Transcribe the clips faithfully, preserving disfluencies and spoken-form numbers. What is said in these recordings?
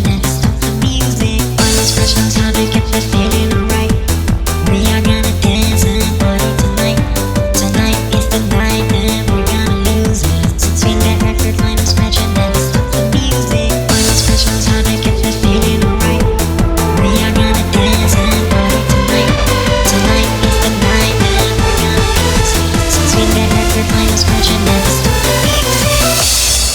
never stop the music. Final scratch knows how to get that feeling alright. We are gonna dance and party tonight. Tonight is the night that we're gonna lose it. Swing that record, final scratch and never stop the music. Final scratch knows how to get that feeling alright. We are gonna dance and party tonight. Tonight is the night that we're gonna lose it. Swing that record, final scratch and never stop the music.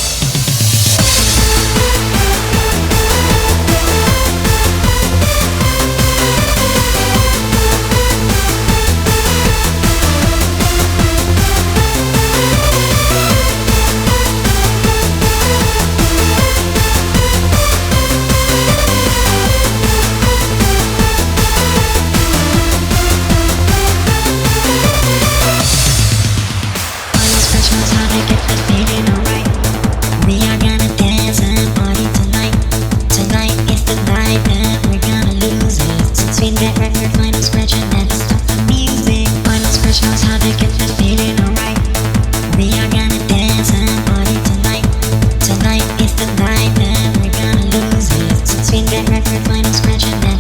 Knows how to get that feeling alright. We are gonna dance and party tonight. Tonight is the night that we're gonna lose it. Swing that record, final scratch and never stop the music. Final scratch knows how to get that feeling alright. We are gonna dance and party tonight. Tonight is the night that we're gonna lose it. Swing that record, final scratch and never